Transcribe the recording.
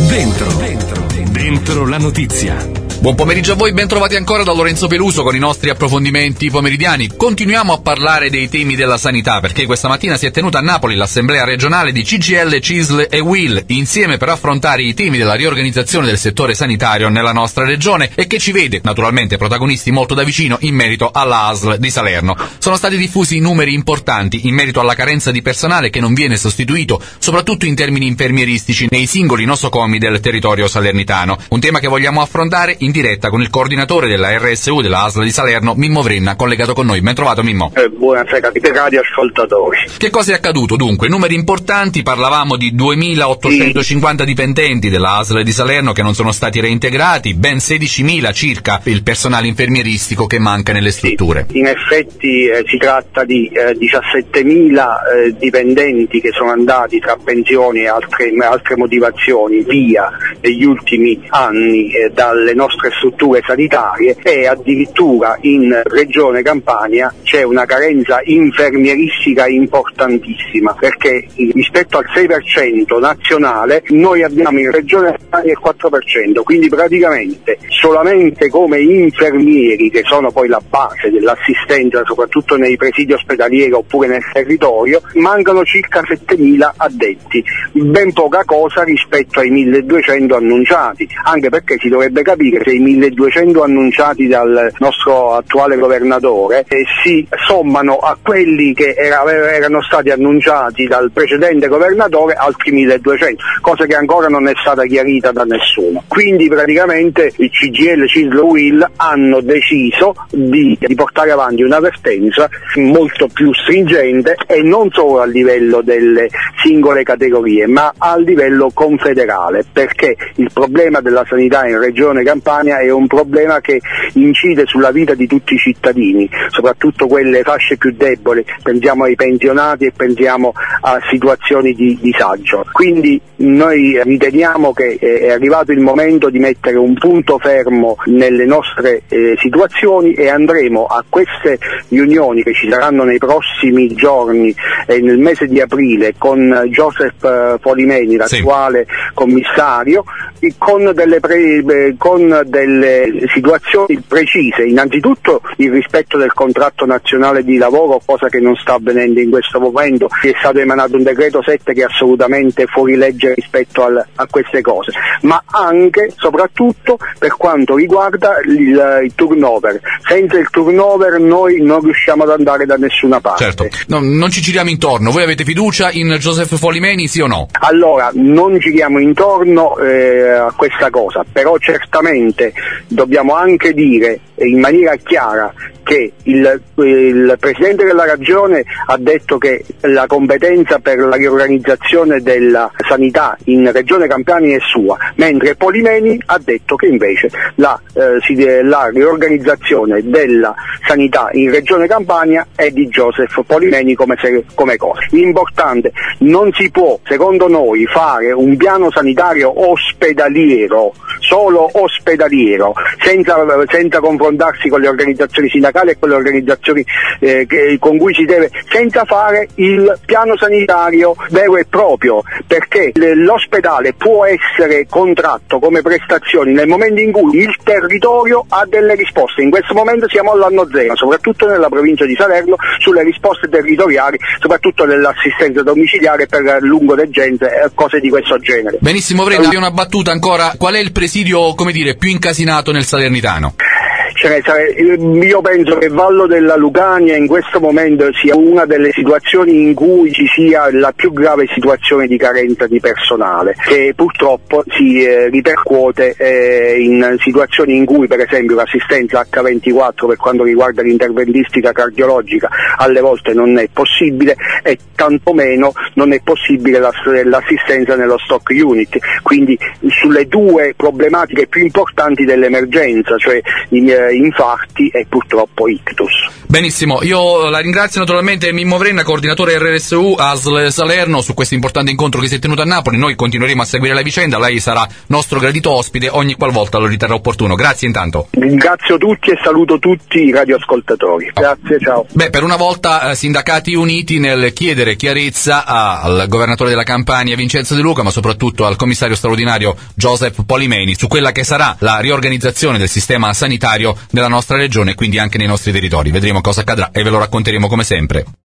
Dentro la notizia. Buon pomeriggio a voi, ben trovati ancora da Lorenzo Peluso con i nostri approfondimenti pomeridiani. Continuiamo a parlare dei temi della sanità, perché questa mattina si è tenuta a Napoli l'assemblea regionale di CGIL, CISL e UIL, insieme per affrontare i temi della riorganizzazione del settore sanitario nella nostra regione e che ci vede naturalmente protagonisti molto da vicino in merito alla ASL di Salerno. Sono stati diffusi numeri importanti in merito alla carenza di personale che non viene sostituito, soprattutto in termini infermieristici, nei singoli nosocomi del territorio salernitano. Un tema che vogliamo affrontare in diretta con il coordinatore della RSU della ASL di Salerno, Mimmo Vrenna, collegato con noi. Ben trovato, Mimmo. Buonasera, radioascoltatori. Che cosa è accaduto dunque? Numeri importanti, parlavamo di 2.850 dipendenti della ASL di Salerno che non sono stati reintegrati, ben 16.000 circa il personale infermieristico che manca nelle strutture. Sì, in effetti si tratta di 17.000 dipendenti che sono andati tra pensioni e altre motivazioni via negli ultimi anni dalle nostre strutture sanitarie, e addirittura in Regione Campania c'è una carenza infermieristica importantissima, perché rispetto al 6% nazionale noi abbiamo in Regione Campania il 4%, quindi praticamente solamente come infermieri, che sono poi la base dell'assistenza soprattutto nei presidi ospedalieri oppure nel territorio, mancano circa 7.000 addetti, ben poca cosa rispetto ai 1.200 annunciati, anche perché si dovrebbe capire se i 1.200 annunciati dal nostro attuale governatore si sommano a quelli che erano stati annunciati dal precedente governatore, altri 1.200, cosa che ancora non è stata chiarita da nessuno. Quindi praticamente il CGIL, CISL, UIL hanno deciso di portare avanti una vertenza molto più stringente, e non solo a livello delle singole categorie ma a livello confederale, perché il problema della sanità in Regione Campania è un problema che incide sulla vita di tutti i cittadini, soprattutto quelle fasce più deboli, pensiamo ai pensionati e pensiamo a situazioni di disagio. Quindi noi riteniamo che è arrivato il momento di mettere un punto fermo nelle nostre situazioni, e andremo a queste riunioni che ci saranno nei prossimi giorni nel mese di aprile con Joseph Polimeni, l'attuale commissario, con delle situazioni precise. Innanzitutto il rispetto del contratto nazionale di lavoro, cosa che non sta avvenendo in questo momento. È stato emanato un decreto 7 che è assolutamente fuori legge rispetto a queste cose, ma anche soprattutto per quanto riguarda il turnover. Senza il turnover noi non riusciamo ad andare da nessuna parte. Certo, non ci giriamo intorno. Voi avete fiducia in Joseph Polimeni, sì o no? Allora, non giriamo intorno a questa cosa, però certamente dobbiamo anche dire in maniera chiara che il Presidente della Regione ha detto che la competenza per la riorganizzazione della sanità in Regione Campania è sua, mentre Polimeni ha detto che invece la riorganizzazione della sanità in Regione Campania è di Joseph Polimeni come cosa. L'importante, non si può, secondo noi, fare un piano sanitario ospedaliero, solo ospedaliero, senza confrontarsi con le organizzazioni sindacali e con le organizzazioni con cui si deve, senza fare il piano sanitario vero e proprio, perché l'ospedale può essere contratto come prestazioni nel momento in cui il territorio ha delle risposte. In questo momento siamo all'anno zero, soprattutto nella provincia di Salerno, sulle risposte territoriali, soprattutto nell'assistenza domiciliare per lungodegenze e cose di questo genere. Benissimo, Vrenna, una battuta ancora. Qual è il presidio, più incasinato nel Salernitano? Io penso che Vallo della Lucania in questo momento sia una delle situazioni in cui ci sia la più grave situazione di carenza di personale, che purtroppo si ripercuote in situazioni in cui, per esempio, l'assistenza H24 per quanto riguarda l'interventistica cardiologica alle volte non è possibile, e tantomeno non è possibile l'assistenza nello stock unit. Quindi sulle due problematiche più importanti dell'emergenza, cioè infarti e purtroppo ictus. Benissimo, io la ringrazio naturalmente Mimmo Vrenna, coordinatore RSU ASL Salerno, su questo importante incontro che si è tenuto a Napoli. Noi continueremo a seguire la vicenda, lei sarà nostro gradito ospite ogni qualvolta lo riterrà opportuno. Grazie intanto. Ringrazio tutti e saluto tutti i radioascoltatori. Grazie, ciao. Per una volta sindacati uniti nel chiedere chiarezza al governatore della Campania Vincenzo De Luca, ma soprattutto al commissario straordinario Joseph Polimeni, su quella che sarà la riorganizzazione del sistema sanitario della nostra regione e quindi anche nei nostri territori. Vedremo cosa accadrà e ve lo racconteremo come sempre.